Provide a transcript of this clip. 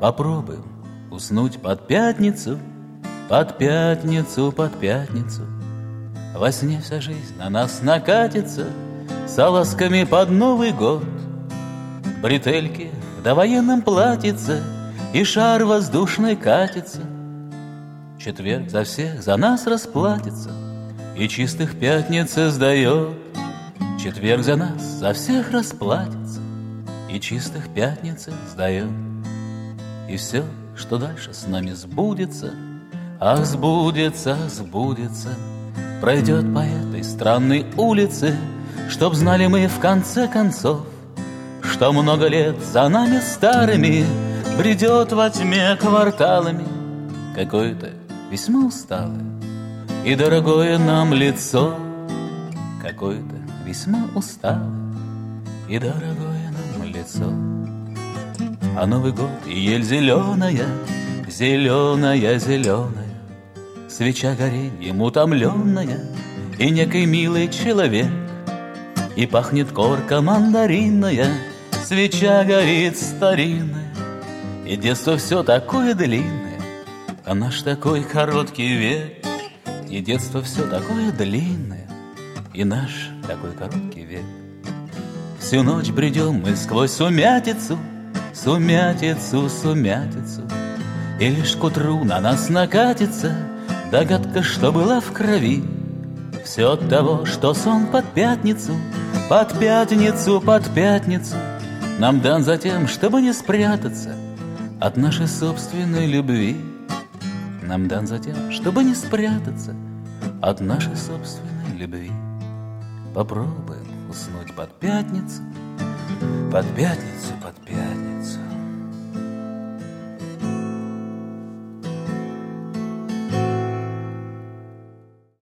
Попробуем уснуть под пятницу, под пятницу, под пятницу. Во сне вся жизнь на нас накатится с ласками под Новый год. Бретельки в довоенном платьице и шар воздушный катится. Четверг за всех за нас расплатится и чистых пятницы сдает. Четверг за нас за всех расплатится и чистых пятницы сдает. И все, что дальше с нами сбудется, ах, сбудется, сбудется, пройдет по этой странной улице, чтоб знали мы в конце концов, что много лет за нами старыми бредет во тьме кварталами какое-то весьма усталое и дорогое нам лицо, какое-то весьма усталое и дорогое нам лицо. А Новый год и ель зеленая, зеленая, зеленая, свеча гореньем утомленная, и некий милый человек, и пахнет корка мандаринная, свеча горит старинная, и детство все такое длинное, а наш такой короткий век. И детство все такое длинное, и наш такой короткий век. Всю ночь бредем мы сквозь сумятицу, сумятицу, сумятицу, и лишь к утру на нас накатится догадка, что была в крови. Все от того, что сон под пятницу, под пятницу, под пятницу нам дан за тем, чтобы не спрятаться от нашей собственной любви. Нам дан за тем, чтобы не спрятаться от нашей собственной любви. Попробуем уснуть под пятницу, под пятницу, под пятницу.